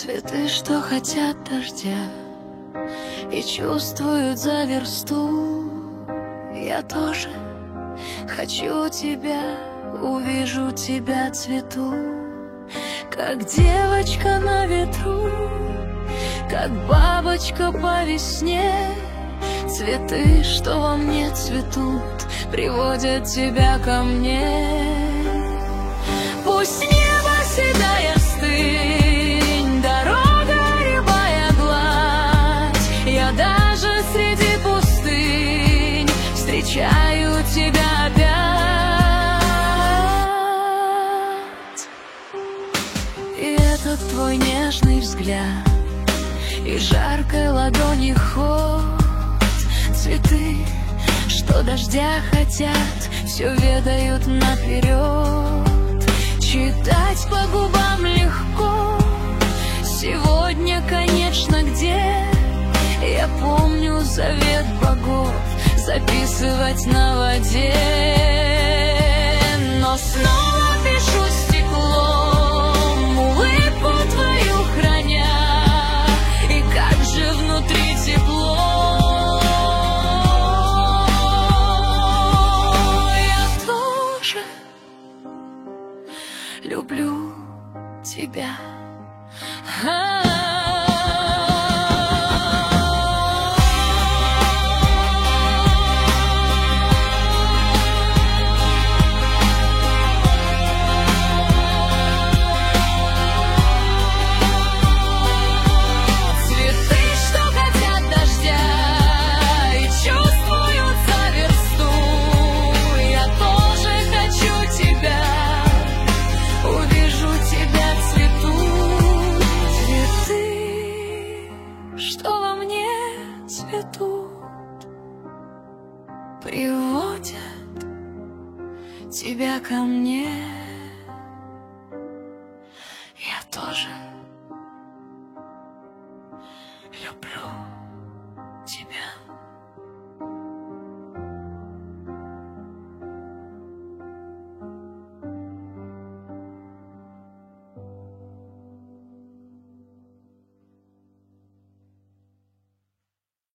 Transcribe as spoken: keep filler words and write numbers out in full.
Цветы, что хотят дождя и чувствуют за версту. Я тоже хочу тебя, увижу тебя, цвету, как девочка на ветру, как бабочка по весне. Цветы, что во мне цветут, приводят тебя ко мне. Пусть небо седая стынь, дорога рябая гладь, я даже среди пустынь встречаю тебя опять. И этот твой нежный взгляд, и жаркой ладони ход. Цветы, что дождя хотят, все ведают наперед. Читать по губам легко. Сегодня, конечно, где? Я помню завет богов записывать на воде. Но снова пишу стеклом, улыбку твою храня. И как же внутри тепло. Люблю тебя. Что во мне цветут, приводят тебя ко мне. Я тоже